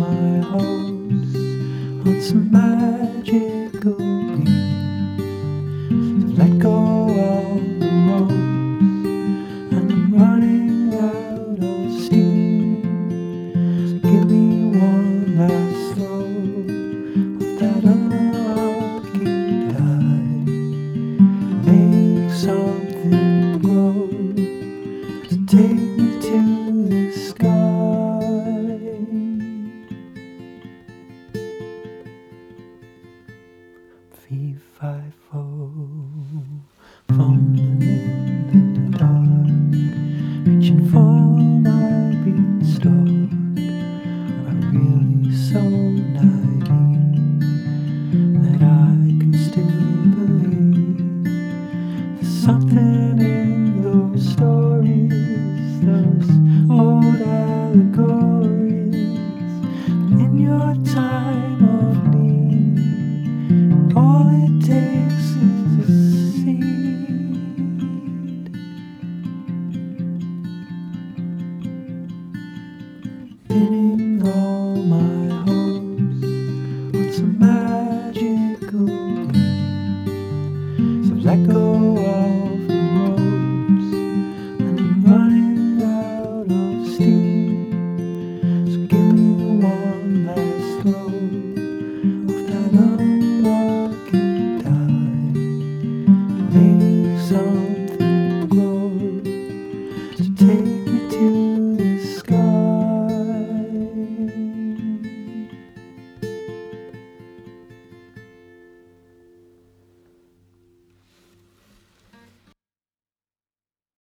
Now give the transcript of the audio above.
my hopes on some magical beat. Let go all the ropes, and I'm running out of steam. So give me one last throw of that unlucky die. Make something grow to take me to the sky. Fee, fi, fo, fumbling in the dark, reaching for my beanstalk. I'm really so naive that I can still believe there's something in those stories, those old allegories. In your time of need, all it takes is a seed. Spinning all my